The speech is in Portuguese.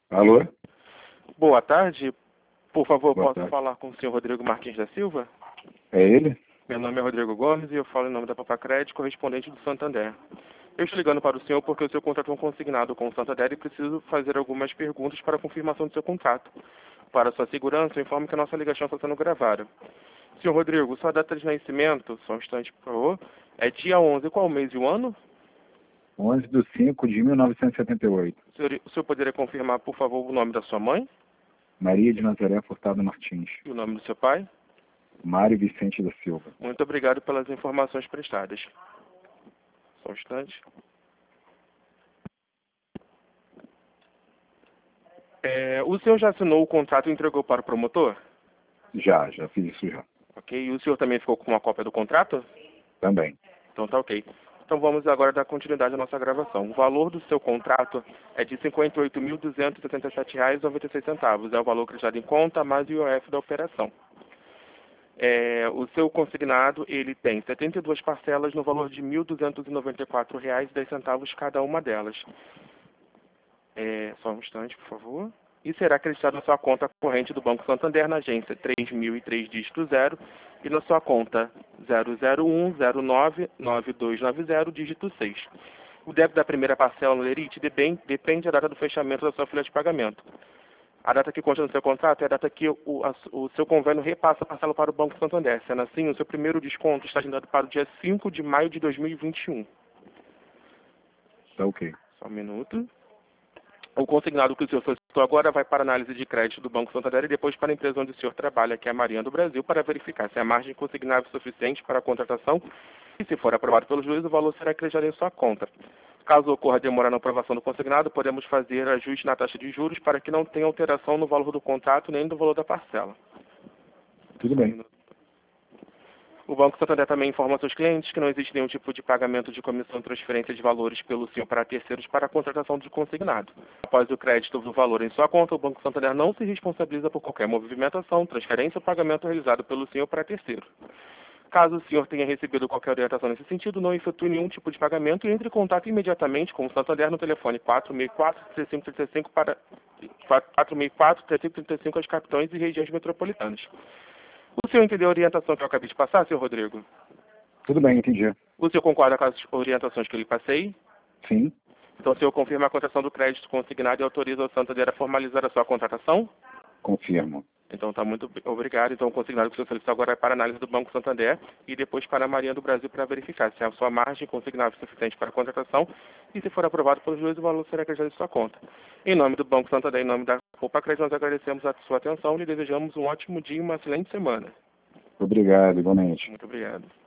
Alô? Boa tarde. Por favor, Boa posso tarde. falar com o senhor Rodrigo Martins da Silva? É ele? Meu nome é Rodrigo Gomes e eu falo em nome da Papacred, correspondente do Santander. Eu estou ligando para o senhor porque o seu contrato é um consignado com o Santander e preciso fazer algumas perguntas para a confirmação do seu contrato. Para sua segurança, eu informo que a nossa ligação está sendo gravada. Senhor Rodrigo, sua data de nascimento, só um instante, por favor, é dia 11. Qual o mês e o ano? 11/5/1978. O senhor poderia confirmar, por favor, o nome da sua mãe Maria de Nazaré Furtado Martins. e o nome do seu pai? Mário Vicente da Silva. Muito obrigado pelas informações prestadas. Só um instante. O senhor já assinou o contrato e entregou para o promotor? Já fiz isso já. Ok. E o senhor também ficou com uma cópia do contrato? Também. Então tá ok. Então vamos agora dar continuidade à nossa gravação. O valor do seu contrato é de R$ 58.277,96. É o valor acreditado em conta mais o IOF da operação. O seu consignado, ele tem 72 parcelas no valor de R$ 1.294,10 cada uma delas. Só um instante, por favor. E será acreditado na sua conta corrente do Banco Santander na agência 3003 dígito 0 e na sua conta 001099290 dígito 6. O débito da primeira parcela no Lerite depende da data do fechamento da sua folha de pagamento. A data que consta no seu contrato é a data que o seu convênio repassa a parcela para o Banco Santander. Sendo assim, o seu primeiro desconto está agendado para o dia 5 de maio de 2021. Tá ok. Só um minuto. O consignado que o senhor solicitou agora vai para a análise de crédito do Banco Santander e depois para a empresa onde o senhor trabalha, que é a Marinha do Brasil, para verificar se a margem consignável é suficiente para a contratação e, se for aprovado pelo juiz, o valor será acreditado em sua conta. Caso ocorra demora na aprovação do consignado, podemos fazer ajuste na taxa de juros para que não tenha alteração no valor do contrato nem no valor da parcela. Tudo bem. O Banco Santander também informa seus clientes que não existe nenhum tipo de pagamento de comissão e transferência de valores pelo senhor para terceiros para a contratação do consignado. Após o crédito do valor em sua conta, o Banco Santander não se responsabiliza por qualquer movimentação, transferência ou pagamento realizado pelo senhor para terceiro. Caso o senhor tenha recebido qualquer orientação nesse sentido, não efetue nenhum tipo de pagamento e entre em contato imediatamente com o Santander no telefone 464-3535 para 464-3535 aos capitães e regiões metropolitanas. O senhor entendeu a orientação que eu acabei de passar, senhor Rodrigo? Tudo bem, entendi. O senhor concorda com as orientações que eu lhe passei? Sim. Então o senhor confirma a contratação do crédito consignado e autoriza o Santander a formalizar a sua contratação? Confirmo. Então tá, muito obrigado. Então o consignado que o senhor solicitou agora é para análise do Banco Santander e depois para a Marinha do Brasil para verificar se a sua margem consignável é suficiente para a contratação e, se for aprovado pelo juiz, o valor será acreditado em sua conta. Em nome do Banco Santander, em nome da Papacred, nós agradecemos a sua atenção e lhe desejamos um ótimo dia e uma excelente semana. Obrigado, igualmente. Muito obrigado.